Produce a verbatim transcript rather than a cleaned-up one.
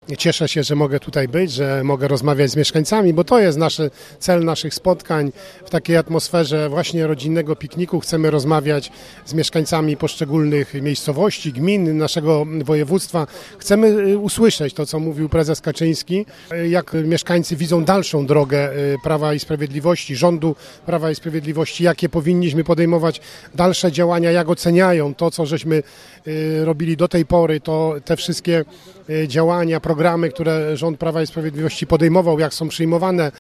Cieszę się, że mogę tutaj być, że mogę rozmawiać z mieszkańcami, bo to jest nasz cel naszych spotkań. W takiej atmosferze właśnie rodzinnego pikniku chcemy rozmawiać z mieszkańcami poszczególnych miejscowości, gmin naszego województwa. Chcemy usłyszeć to, co mówił prezes Kaczyński, jak mieszkańcy widzą dalszą drogę Prawa i Sprawiedliwości, rządu Prawa i Sprawiedliwości, jakie powinniśmy podejmować dalsze działania, jak oceniają to, co żeśmy robili do tej pory, to te wszystkie działania, programy, które rząd Prawa i Sprawiedliwości podejmował, jak są przyjmowane.